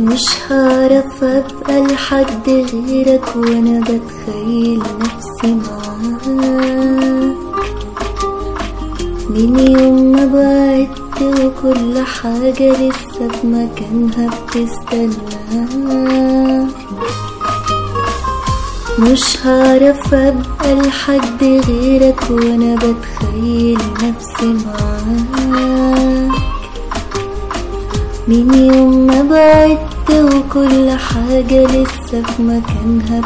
مش هعرف ابقى لحد غيرك وانا بتخيل نفسي معاك. من يوم ما بعدت وكل حاجة لسه في مكانها بتستناك. مش هعرف ابقى لحد غيرك وانا بتخيل نفسي معاك. من يوم ما بعدت وكل حاجة لسه في مكانها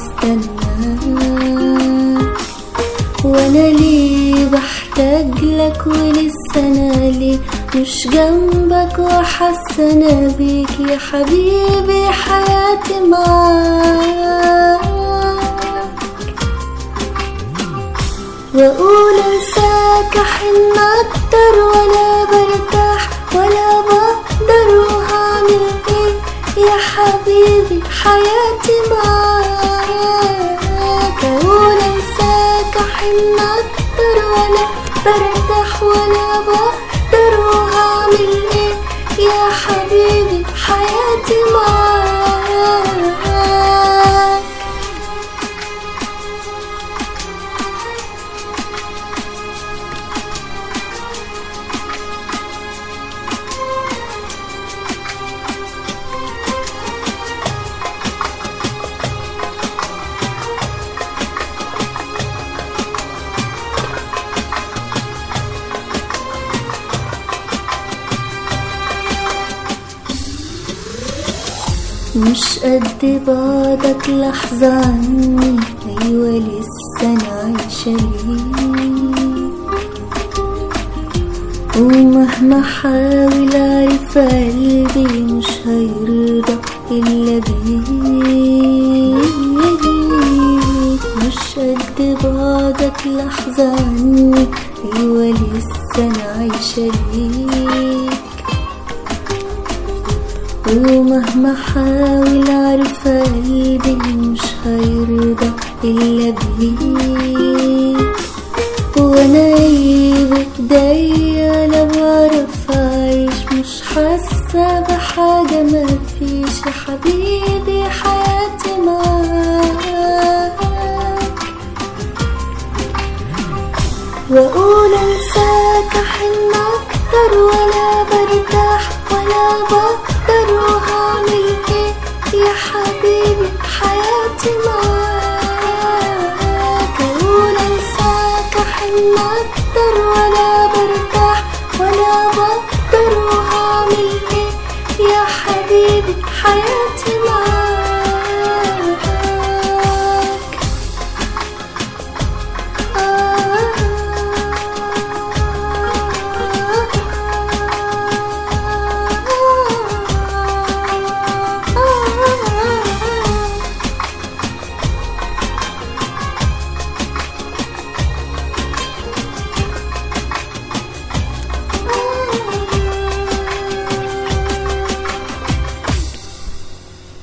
بتستناك. وانا ليه بحتاج لك ولسه انا ليه مش جنبك وحاسه انا بيك يا حبيبي حياتي معاك. واقول انساك احن اكتر ولا برتاح ولا بقدر وهعمل ايه يا حبيبي حياتي معاك. اقول انساك احن اكتر ولا برتاح ولا بقدر وهعمل ايه يا حبيبي حياتي معاك. مش قد بعدك لحظة عني، أيوة لسه أنا عايشة ليك. ومهما حاول أعرف قلبي مش هيرضى إلا بيك. مش قد بعدك لحظة عني، أيوة لسه أنا عايشة ليك. ومهما حاول أعرف قلبي مش هيرضى إلا بيك. وأنا إيه بإيديا لا بعرف أعيش مش حاسة بحاجة مفيش يا حبيبي حياتي معاك. وأقول أنساك أحن أكتر ولا برتاح ولا بقدر وهعمل ايه يا حبيبي حياتي معاك. اقول انساك احن اكتر ولا برتاح ولا بقدر وهعمل ايه يا حبيبي حياتي